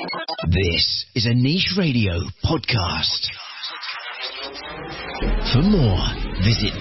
This is a Niche Radio podcast. For more, visit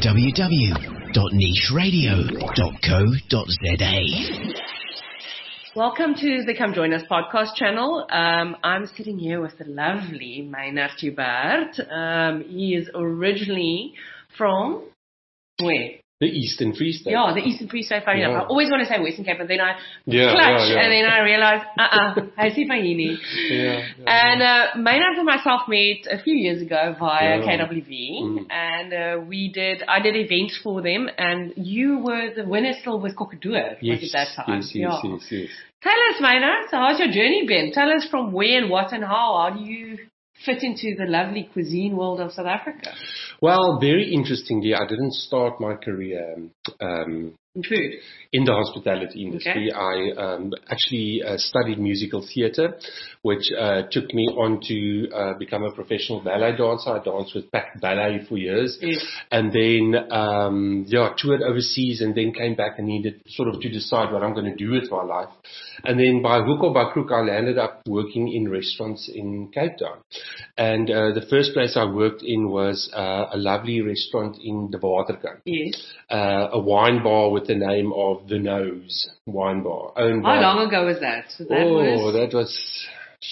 www.nicheradio.co.za. Welcome to the Come Join Us podcast channel. I'm sitting here with the lovely Maynard Joubert. He is originally from where? The Eastern Free State. Yeah, the Eastern Free State. Funny enough. I always want to say Western Cape, but then I clutch and then I realize, Huisie Fahini. And Maynard and myself met a few years ago via KWV, and I did events for them, and you were the winner still with Kokodoor at that time. Yes. Tell us, Maynard, so how's your journey been? Tell us from where and what and how. How do you fit into the lovely cuisine world of South Africa? Well, very interestingly, I didn't start my career in food. In the hospitality industry. Okay. I actually studied musical theatre, which took me on to become a professional ballet dancer. I danced with Pac Ballet for years. Yes. And then, toured overseas and then came back and needed sort of to decide what I'm going to do with my life. And then by hook or by crook, I landed up working in restaurants in Cape Town. And the first place I worked in was a lovely restaurant in the Waterkant. Yes. A wine bar with the name of The Nose Wine Bar. How long ago was that? That was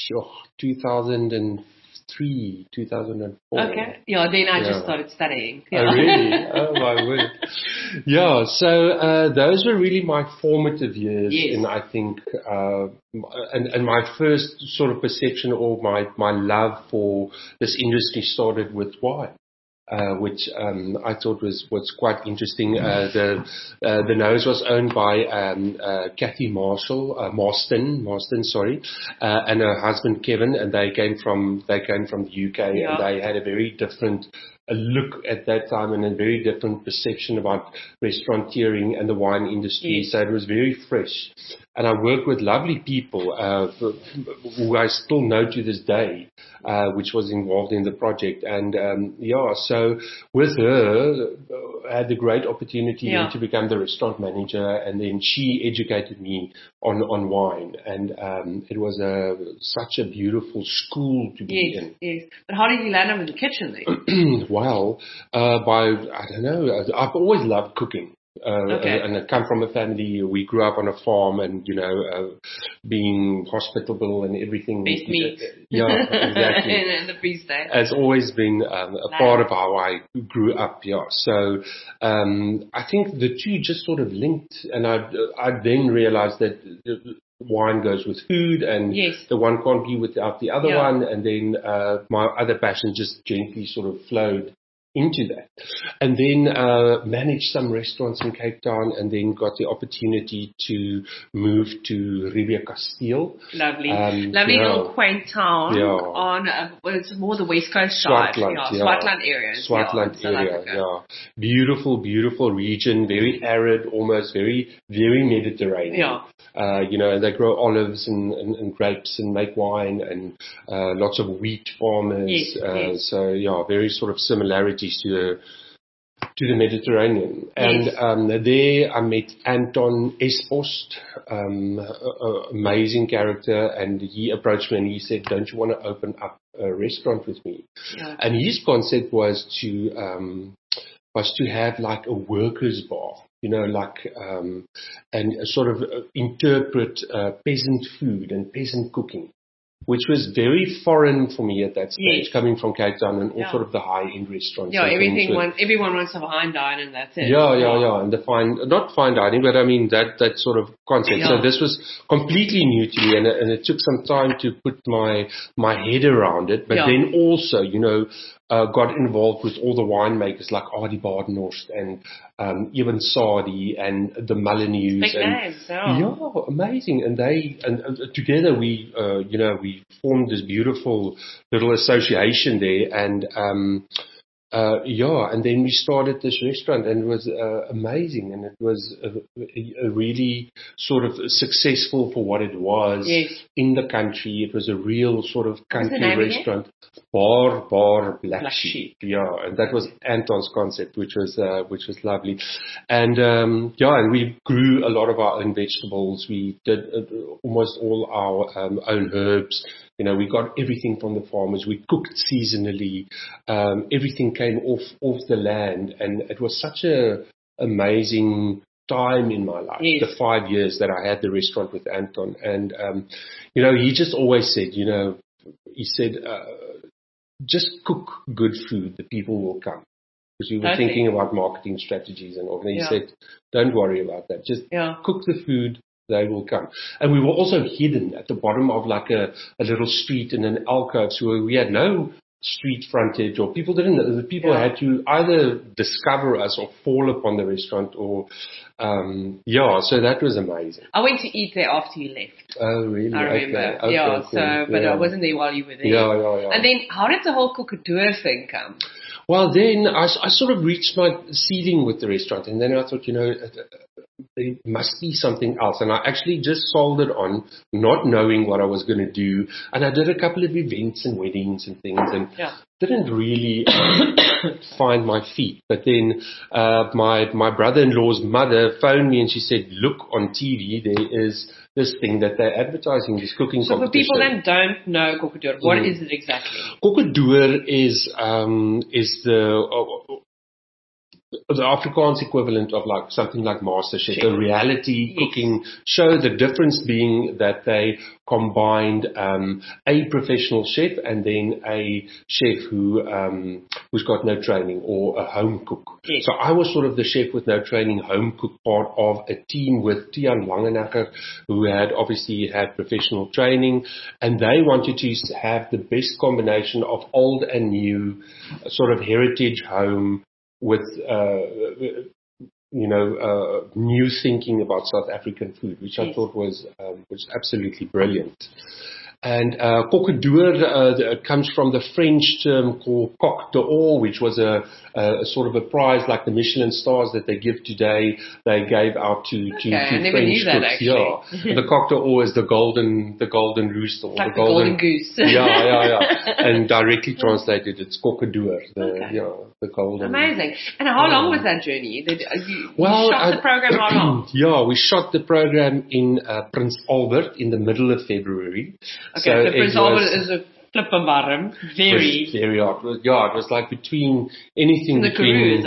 2003, 2004. Okay. Yeah, then I just started studying. Yeah. Oh, really? Oh, my word. Yeah, so those were really my formative years. Yes. And I think, and my first sort of perception or my love for this industry started with wine. Which I thought was quite interesting. The Nose was owned by Kathy Marston, and her husband Kevin, and they came from the UK, and they had a very different look at that time and a very different perception about restauranteering and the wine industry. Yes. So it was very fresh. And I worked with lovely people who I still know to this day, which was involved in the project. And so with her, I had the great opportunity to become the restaurant manager, and then she educated me on wine. And it was such a beautiful school to be in. Yes. But how did you land up in the kitchen then? Well, I don't know. I've always loved cooking. And I come from a family, we grew up on a farm and, being hospitable and everything. Best meat. Yeah, exactly. In the Free State. It's always been a part of how I grew up, So, I think the two just sort of linked, and I then realized that wine goes with food, and the one can't be without the other one, and then my other passion just gently sort of flowed into that. And then managed some restaurants in Cape Town, and then got the opportunity to move to Rivier Castile. Lovely little quaint town on it's more the West Coast side. Swartland area. Swartland area. Beautiful region, very arid, almost very, very Mediterranean. They grow olives and grapes and make wine, and lots of wheat farmers. So very sort of similarities to the Mediterranean. And there I met Anton Espost, amazing character, and he approached me and he said, "Don't you want to open up a restaurant with me?" And his concept was to have like a workers' bar. And sort of interpret peasant food and peasant cooking, which was very foreign for me at that stage, coming from Cape Town and all sort of the high-end restaurants. Everyone wants to fine dine, and that's it. And not fine dining, but I mean that sort of concept. So this was completely new to me, and it took some time to put my head around it. But then also, got involved with all the winemakers like Adi Badenhorst and Ewan Sadi and the Molyneux. Big names, amazing. And together we formed this beautiful little association there, and and then we started this restaurant, and it was amazing, and it was a really sort of successful for what it was in the country. It was a real sort of country restaurant. Bar Black Sheep. Yeah, and that was Anton's concept, which was lovely. And and we grew a lot of our own vegetables. We did almost all our own herbs. You know, we got everything from the farmers. We cooked seasonally. Everything came off the land, and it was such a amazing time in my life. The 5 years that I had the restaurant with Anton, and he just always said, he said, just cook good food, the people will come. Because we were thinking about marketing strategies and all. And he said, don't worry about that. Just cook the food. They will come. And we were also hidden at the bottom of like a little street in an alcove, so we had no street frontage, or people didn't know. The people had to either discover us or fall upon the restaurant, or so that was amazing. I went to eat there after you left. Oh, really? I remember. Okay, cool. But I wasn't there while you were there. Yeah. And then how did the whole Koekedour thing come? Well, then I sort of reached my ceiling with the restaurant, and then I thought, there must be something else. And I actually just sold it on, not knowing what I was going to do. And I did a couple of events and weddings and things, and didn't really find my feet. But then my brother-in-law's mother phoned me, and she said, look, on TV, there is this thing that they're advertising, this cooking competition. So for people that don't know Koekedour, what is it exactly? Koekedour is the Afrikaans equivalent of like something like MasterChef, a reality cooking show. The difference being that they combined a professional chef and then a chef who's got no training, or a home cook. Yes. So I was sort of the chef with no training, home cook, part of a team with Tiaan Langenecker, who had obviously had professional training, and they wanted to have the best combination of old and new, sort of heritage home, with new thinking about South African food, which I thought was absolutely brilliant. And Koekedour comes from the French term called Coq d'Or, which was a sort of a prize like the Michelin stars that they give today. They gave out to I never French knew that, cooks. actually. The Coq d'Or is the golden rooster, or like the golden goose. And directly translated, it's Koekedour, the golden. Amazing. And how long was that journey? You shot the program how long? We shot the program in Prince Albert in the middle of February. Okay, so Prince Albert is a flippin' warm. Very hot. It was like between anything between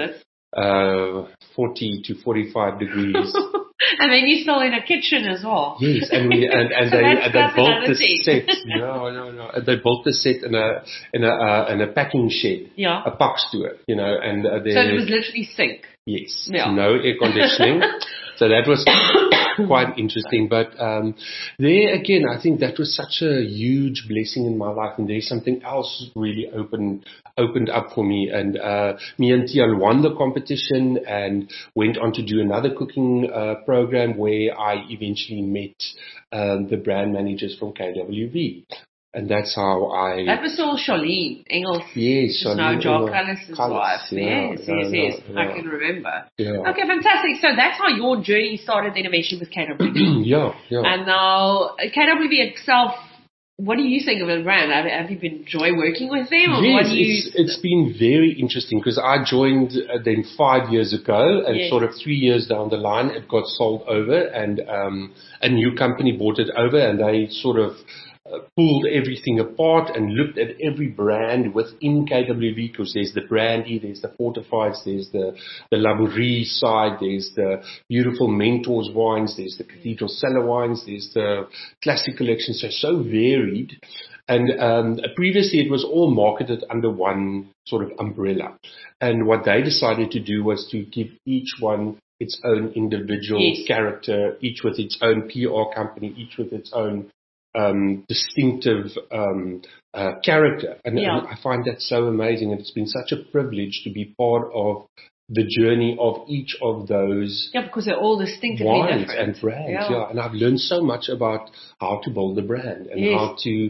40 to 45 degrees. And then you're still in a kitchen as well. Yes, and they built the set. No. They built the set in a packing shed. Yeah. A pakstoor, and so it was literally sink. Yes. Yeah. No air conditioning. So that was quite interesting. But there again, I think that was such a huge blessing in my life, and there's something else really opened up for me. And me and Tiaan won the competition and went on to do another cooking program where I eventually met the brand managers from KWV. And that's how That was all Charlene Engels. Yes, Charlene. Now John Callis' wife. Yes. I can remember. Yeah. Okay, fantastic. So that's how your journey started then eventually with KWV. Yeah. And now KWV itself, what do you think of the brand? Have you enjoyed working with them? Or yes, it's been very interesting because I joined them 5 years ago, and sort of 3 years down the line it got sold over, and a new company bought it over, and they sort of pulled everything apart and looked at every brand within KWV, because there's the brandy, there's the fortifieds, there's the Labourie side, there's the beautiful Mentors wines, there's the Cathedral Cellar wines, there's the classic collection, so varied. And previously it was all marketed under one sort of umbrella. And what they decided to do was to give each one its own individual character, each with its own PR company, each with its own distinctive character, and I find that so amazing, and it's been such a privilege to be part of the journey of each of those because they're all distinctively wines different and brands, and I've learned so much about how to build a brand and how to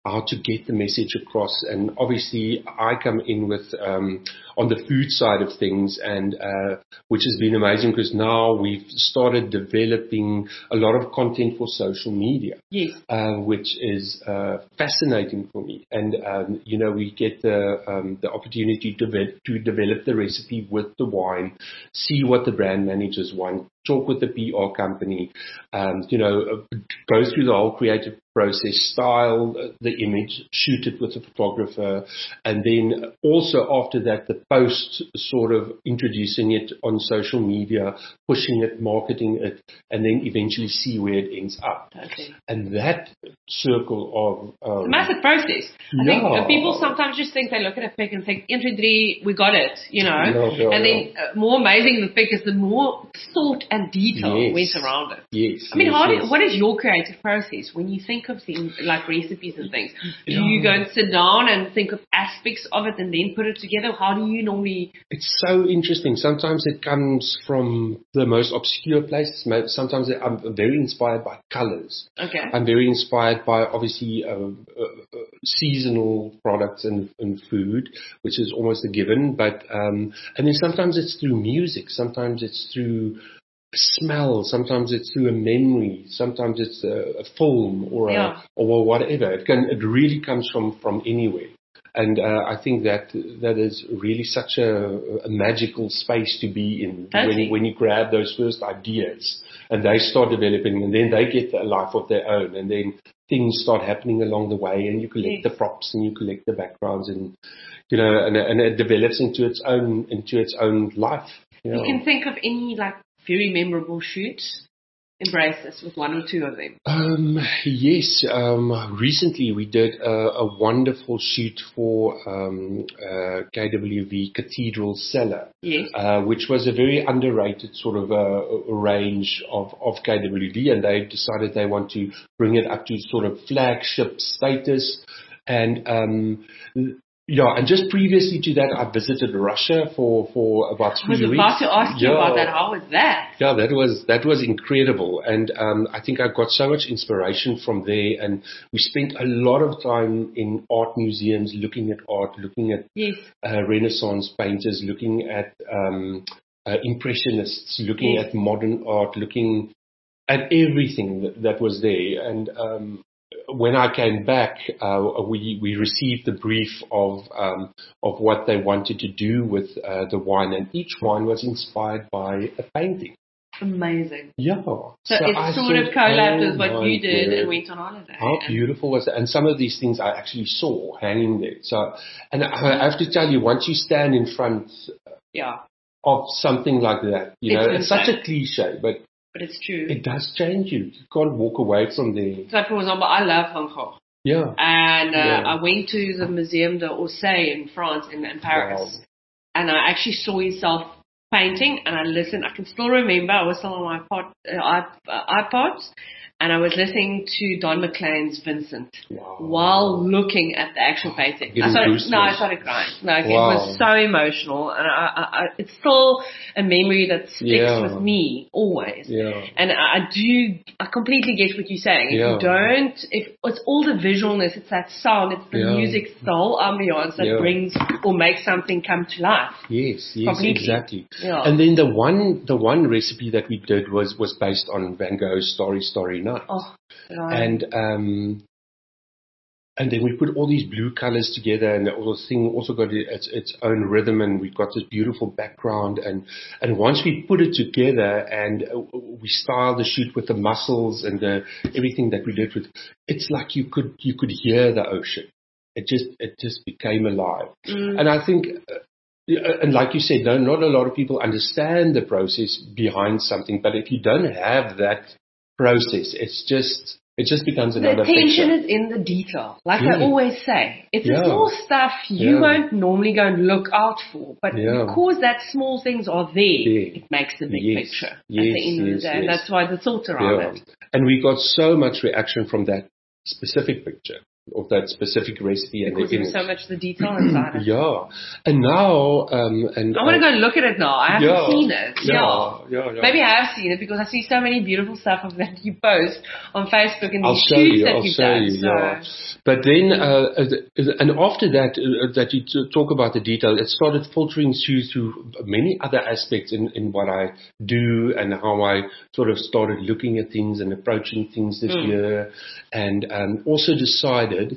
how to get the message across. And obviously I come in with, on the food side of things, and which has been amazing because now we've started developing a lot of content for social media, yes, which is fascinating for me. And we get the opportunity to develop the recipe with the wine, see what the brand managers want, talk with the PR company, go through the whole creative process, style the image, shoot it with a photographer, and then also after that, the post, sort of introducing it on social media, pushing it, marketing it, and then eventually see where it ends up. Okay. And that circle of... it's a massive process. I think people sometimes just think, they look at a pic and think, 1, 2, 3, we got it, and then more amazing the pic is, the more thought and detail went around it. Yes. I mean, what is your creative process when you think of things like recipes and things? Do you go and sit down and think of aspects of it and then put it together? How do you normally... It's so interesting. Sometimes it comes from the most obscure places. Sometimes I'm very inspired by colors. Okay. I'm very inspired by, obviously, seasonal products and food, which is almost a given. But and then sometimes it's through music. Sometimes it's through smell, sometimes it's through a memory, sometimes it's a film or whatever. It really comes from anywhere. And I think that is really such a magical space to be in, when you grab those first ideas and they start developing, and then they get a life of their own, and then things start happening along the way, and you collect the props and you collect the backgrounds, and and it develops into its own life. You can think of any very memorable shoots. Embrace this with 1 or 2 of them. Yes. Recently we did a wonderful shoot for KWV Cathedral Cellar, which was a very underrated sort of a range of KWV, and they decided they want to bring it up to sort of flagship status. And and just previously to that, I visited Russia for about 3 weeks. I was about to ask you about that. How was that? Yeah, that was incredible. And I think I got so much inspiration from there. And we spent a lot of time in art museums looking at art, looking at Renaissance painters, looking at Impressionists, looking at modern art, looking at everything that was there. And when I came back, we received the brief of what they wanted to do with the wine, and each wine was inspired by a painting. Amazing. Yeah. So it sort of collabed with what you did and went on holiday. How beautiful was it? And some of these things I actually saw hanging there. So, and I have to tell you, once you stand in front of something like that, it's such a cliche, but it's true. It does change you. You can't walk away from there. So, for example, I love Van Gogh. Yeah. And I went to the Museum d'Orsay in France, in Paris. Wow. And I actually saw himself painting, and I listened. I can still remember, I was still on my iPods, and I was listening to Don McLean's Vincent while looking at the actual painting. I started crying. It was so emotional, and it's still a memory that sticks with me always. Yeah. And I completely get what you're saying. If it's all the visualness, it's that sound, it's the music, it's the whole ambiance that brings or makes something come to life. Yes, completely. Exactly. Yeah. And then the one recipe that we did was based on Van Gogh's Starry Night. Oh, and then we put all these blue colors together, and the whole thing also got its own rhythm, and we got this beautiful background. And once we put it together and we styled the shoot with the mussels and everything that we did with, it's like you could hear the ocean. It just became alive. And I think. And like you said, not a lot of people understand the process behind something, but if you don't have that process, it just becomes another picture. The attention is in the detail. Like I always say, it's the small stuff you won't normally go and look out for, but because that small things are there, it makes the big picture at the end of the day. And that's why the thought around it. And we got so much reaction from that specific picture. that specific recipe. Because there's so much the detail inside it. Yeah. And now, I want to go look at it now. I haven't seen it. Yeah. Maybe I have seen it because I see so many beautiful stuff of that you post on Facebook and I'll these show shoots you, that I'll you've show done. you, yeah. But then, and after that you talk about the detail, it started filtering through many other aspects in what I do and how I sort of started looking at things and approaching things this year, and also decided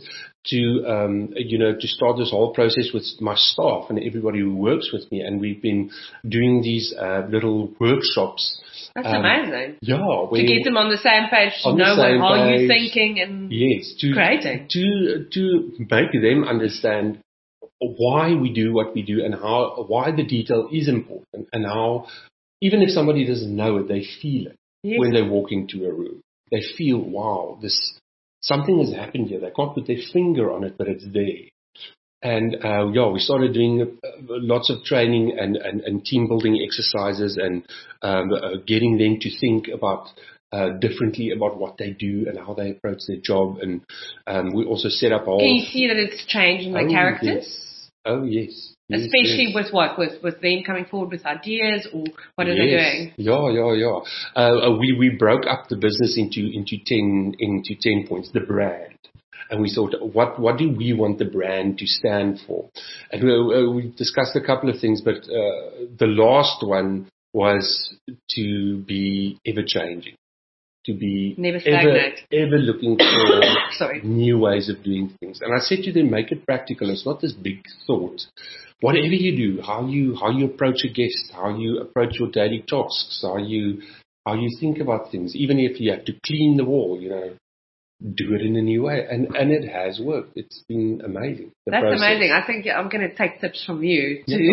to start this whole process with my staff and everybody who works with me, and we've been doing these little workshops. That's amazing. Yeah. To get them on the same page, to know how you're thinking and creating. To make them understand why we do what we do and why the detail is important, and how, even if somebody doesn't know it, they feel it when they walk into a room. They feel, wow, something has happened here. They can't put their finger on it, but it's there. And we started doing lots of training and team building exercises, and getting them to think about differently about what they do and how they approach their job. And we also set up all. Can you see that it's changing the characters? Yes. Oh yes. Especially with what? With them coming forward with ideas, or what are they doing? Yeah. We broke up the business into 10 points. The brand. And we thought, what do we want the brand to stand for? And we discussed a couple of things, but the last one was to be ever changing, to be never stagnant, ever looking for new ways of doing things. And I said to them, make it practical. It's not this big thought. Whatever you do, how you approach a guest, how you approach your daily tasks, how you think about things, even if you have to clean the wall, do it in a new way, and it has worked. It's been amazing. That's amazing. I think I'm going to take tips from you too.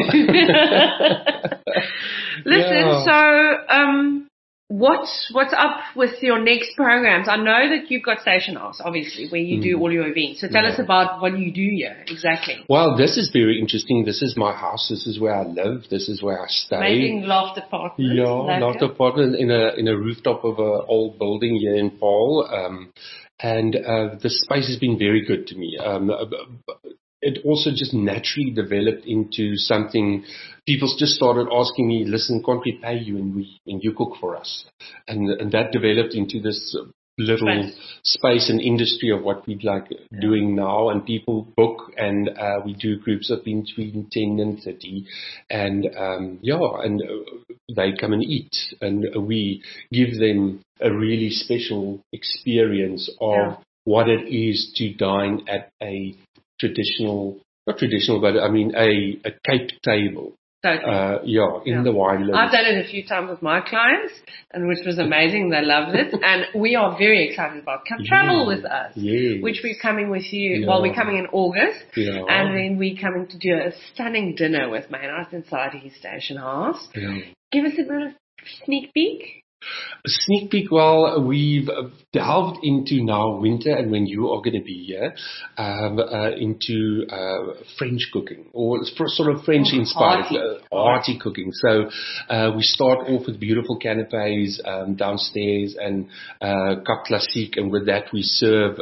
Listen, so what's up with your next programs? I know that you've got Station House, obviously, where you do all your events. So tell us about what you do here exactly. Well, this is very interesting. This is my house. This is where I live. This is where I stay. Making loft apartments. Yeah, loft apartment in a rooftop of an old building here in Paarl. And the space has been very good to me. It also just naturally developed into something. People just started asking me, listen, can't we pay you and you cook for us? And that developed into this little space and industry of what we'd like doing now. And people book, and we do groups of between 10 and 30. And they come and eat. And we give them a really special experience of what it is to dine at a not traditional, but I mean a Cape table. Totally. In the wine list. I've done it a few times with my clients, and which was amazing. They loved it, and we are very excited about come travel with us, which we're coming with you. Well, we're coming in August, and then we're coming to do a stunning dinner with Maynard inside his Station House. Give us a bit of sneak peek. A sneak peek. Well, we've delved into now winter, and when you are going to be here, into French cooking, or sort of French inspired arty cooking. So we start off with beautiful canapes downstairs and Cap Classique, and with that we serve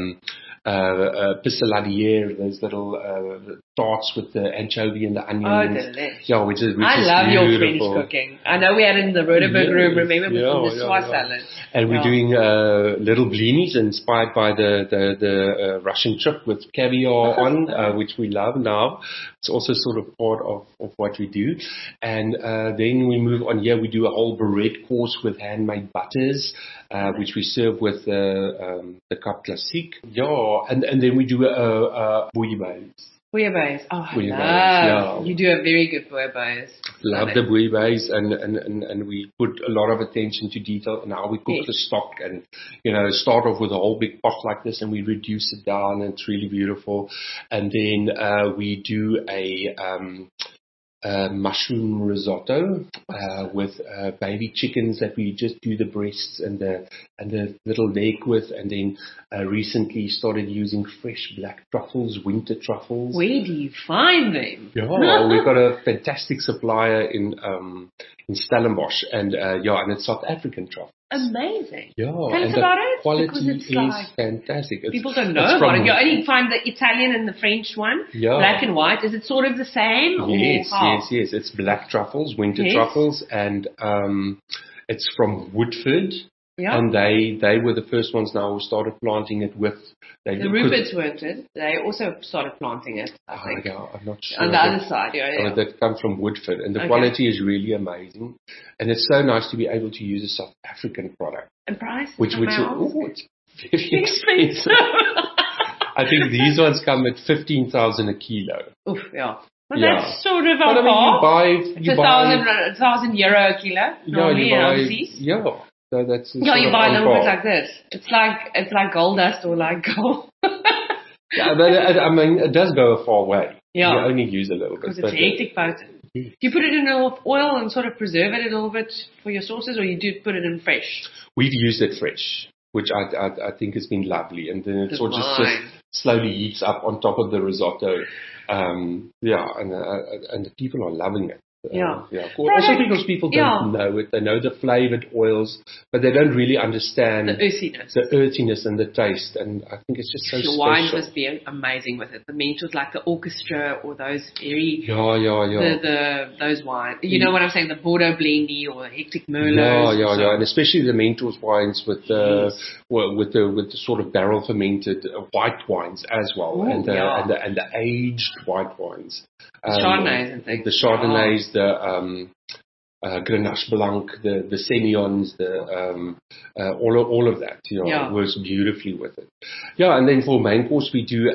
pissaladière, those little tarts with the anchovy and the onions. Oh, delicious. Yeah, which is love beautiful. Your French cooking. I know we had it in the Rotterberg room, remember, with the soie salad. And we're doing little blinis inspired by the Russian trip with caviar on, which we love now. It's also sort of part of what we do. And then we move on here. We do a whole bread course with handmade butters, which we serve with the Cap Classique. Yeah, and then we do bouillabaisse. Bouillabaisse. Oh, I love. You do a very good bouillabaisse. Love the bouillabaisse, and we put a lot of attention to detail in how we cook the stock, and start off with a whole big pot like this, and we reduce it down, and it's really beautiful. And then we do a mushroom risotto with baby chickens that we just do the breasts and the little leg with, and then recently started using fresh black truffles, winter truffles. Where do you find them? Yeah, we've got a fantastic supplier in Stellenbosch, and it's South African truffle. amazing. Yeah, Tell us about it. Quality is fantastic. People don't know about it. You only find the Italian and the French one, black and white. Is it sort of the same? Yes. It's black truffles, winter truffles, and it's from Woodford. Yeah. And they were the first ones now who started planting it with... The Ruperts weren't it? They also started planting it, I think. Yeah, I'm not sure. On the other side, that comes from Woodford. And the quality is really amazing. And it's so nice to be able to use a South African product. And price? It's very expensive. I think these ones come at 15,000 a kilo. Oof, yeah. Well, that's sort of on par. You buy 1,000 euro a kilo. Yeah. So that's you buy a little bit like this. It's like gold dust or like gold. Yeah, but it does go a far way. Yeah. You only use a little bit. Because it's a hectic potent. Do you put it in a little oil and sort of preserve it a little bit for your sauces, or you do put it in fresh? We've used it fresh, which I think has been lovely. And then it sort of just slowly heats up on top of the risotto. And the people are loving it. Also because people don't know it. They know the flavored oils, but they don't really understand the earthiness and the taste. And I think it's just so special. Wine must be amazing with it. The Mentos, like the Orchestra or those very those wines. You know what I'm saying? The Bordeaux Blendy or the Hectic Merlot. And especially the Mentos wines with the sort of barrel fermented white wines as well, and the aged white wines. Chardonnays and things. The Chardonnays, the Grenache Blanc, the Semillons, all of that, works beautifully with it. Yeah, and then for main course we do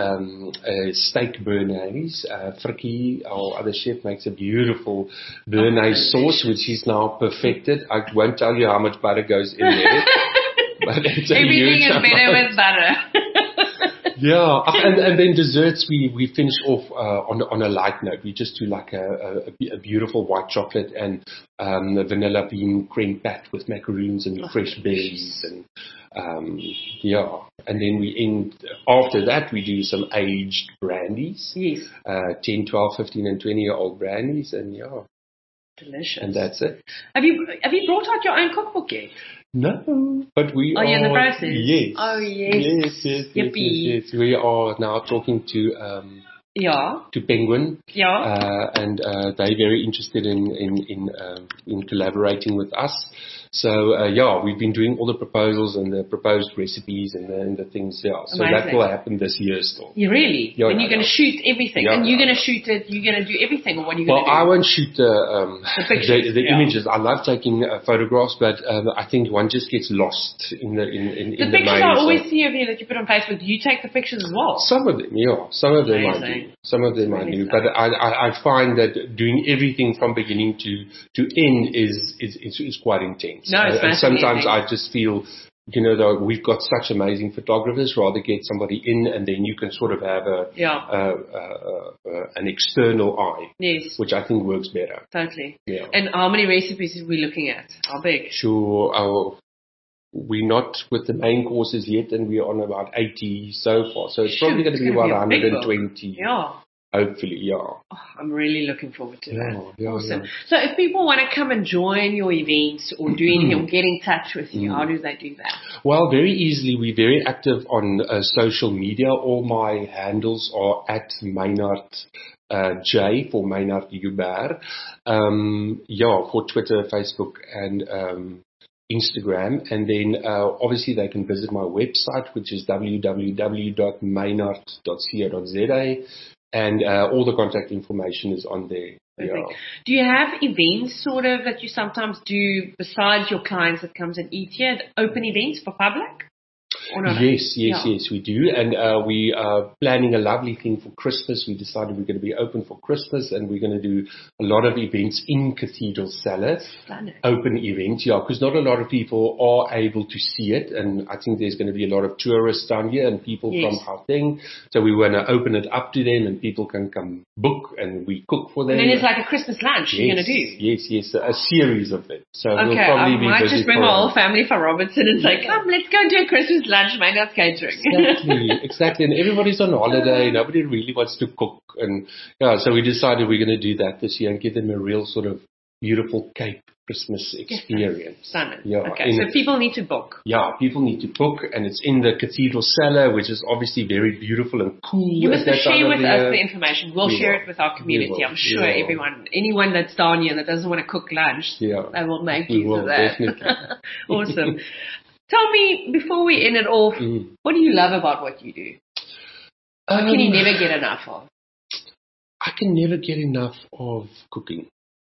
a steak béarnaise. Frikkie, our other chef, makes a beautiful béarnaise sauce, which he's now perfected. I won't tell you how much butter goes in there, but it's everything is better with butter. Yeah, and then desserts we finish off on a light note. We just do like a beautiful white chocolate and vanilla bean creme pat with macaroons and fresh berries and and then we end after that we do some aged brandies. Yes. 10, 12, 15 and 20-year-old brandies and delicious. And that's it. Have you brought out your own cookbook yet? No, but we are. Are you in the process? Yes. Oh, yes. Yes. We are now talking to Penguin. Yeah. And they're very interested in collaborating with us. So we've been doing all the proposals and the proposed recipes and the things. Yeah. So that will happen this year still. You really? Yeah, when you're going to shoot everything, and you're going to shoot it, you're going to do everything, or what are you going to do? Well, I won't shoot the images. I love taking photographs, but I think one just gets lost in the pictures I always see of you that you put on Facebook. Do you take the pictures as well? Some of them, yeah. Some of them I do. Some of them I do. But I find that doing everything from beginning to end is quite intense. No, it's and sometimes I just feel, that we've got such amazing photographers, rather get somebody in and then you can sort of have an external eye, which I think works better. Totally. Yeah. And how many recipes are we looking at? How big? Sure. We're not with the main courses yet, and we're on about 80 so far. So it's probably going to be about 120. Yeah. Hopefully, yeah. Oh, I'm really looking forward to that. Yeah, awesome. Yeah. So if people want to come and join your events or do anything or get in touch with you, how do they do that? Well, very easily. We're very active on social media. All my handles are at Maynard J for Maynard Joubert. For Twitter, Facebook, and Instagram. And then obviously they can visit my website, which is www.maynard.co.za. And all the contact information is on there. Yeah. Do you have events sort of that you sometimes do besides your clients that comes and eat here, open events for public? Or not? Yes, we do. And we are planning a lovely thing for Christmas. We decided we're going to be open for Christmas and we're going to do a lot of events in Cathedral Cellar. Open events, because not a lot of people are able to see it. And I think there's going to be a lot of tourists down here and people from Gauteng. So we want to open it up to them and people can come book and we cook for them. And then it's like a Christmas lunch you're going to do. Yes, a series of them. So we'll probably I might just bring my whole family for Robertson and say, come, let's go do a Christmas lunch. Maynard's Catering. Exactly. And everybody's on holiday. Nobody really wants to cook. And so we decided we're going to do that this year and give them a real sort of beautiful Cape Christmas experience. Stunning. Okay, so people need to book. Yeah, people need to book, and it's in the cathedral cellar, which is obviously very beautiful and cool. You must share with us the information. We'll share it with our community. I'm sure anyone that's down here that doesn't want to cook lunch, they will make use of that. Definitely. Awesome. Tell me, before we end it off, what do you love about what you do? What can you never get enough of? I can never get enough of cooking,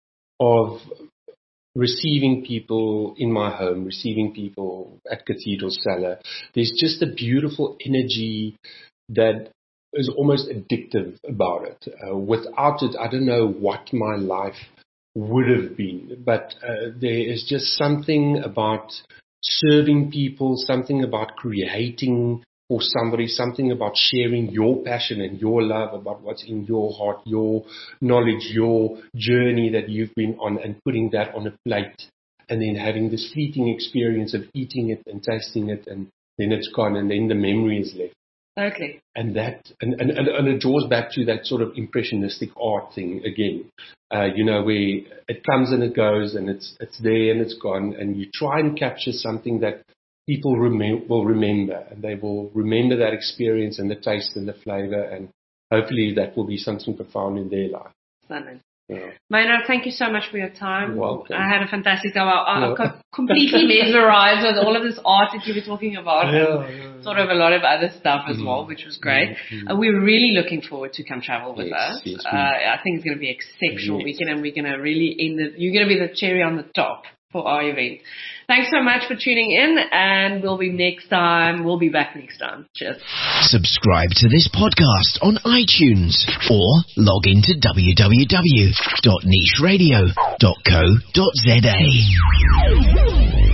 of receiving people in my home, receiving people at Cathedral Cellar. There's just a beautiful energy that is almost addictive about it. Without it, I don't know what my life would have been, but there is just something about serving people, something about creating for somebody, something about sharing your passion and your love about what's in your heart, your knowledge, your journey that you've been on, and putting that on a plate and then having this fleeting experience of eating it and tasting it, and then it's gone, and then the memory is left. Okay. And that, and it draws back to that sort of impressionistic art thing again, where it comes and it goes, and it's there and it's gone, and you try and capture something that people will remember, and they will remember that experience and the taste and the flavor, and hopefully that will be something profound in their life. Stunning. Yeah. Maynard, thank you so much for your time. You're welcome. I had a fantastic time. I got completely mesmerized with all of this art that you were talking about, and sort of a lot of other stuff as well, which was great. We're really looking forward to come travel with us. Yes, I think it's going to be an exceptional weekend, and we're going to really you're going to be the cherry on the top for our event. Thanks so much for tuning in, and we'll be back next time. Cheers. Subscribe to this podcast on iTunes or log into www.nicheradio.co.za.